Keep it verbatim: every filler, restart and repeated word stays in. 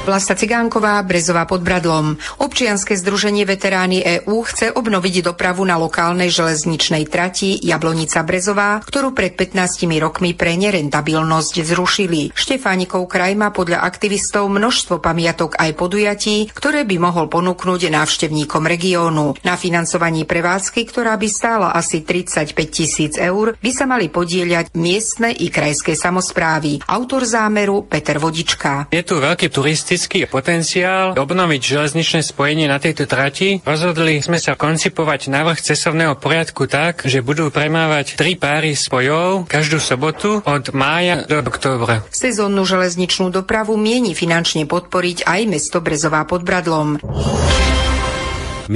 Vlasta Cigánková, Brezová pod Bradlom. Občianske združenie Veteráni EÚ chce obnoviť dopravu na lokálnej železničnej trati Jablonica Brezová, ktorú pred pätnástimi rokmi pre nerentabilnosť zrušili. Štefánikov kraj má podľa aktivistov množstvo pamiatok aj podujatí, ktoré by mohol ponúknuť návštevníkom regiónu. Na financovaní prevádzky, ktorá by stála asi tridsaťpäť tisíc eur, by sa mali podieľať miestne i krajské samosprávy. Autor zámeru Peter Vodička. Je tu veľký turistický potenciál obnoviť železničné spojenie na tejto trati. Rozhodli sme sa koncipovať návrh cestovného poriadku tak, že budú premávať tri páry spojov každú sobotu od mája do októbra. Sezónnu železničnú dopravu mieni finančne podporiť aj mesto Brezová pod Bradlom.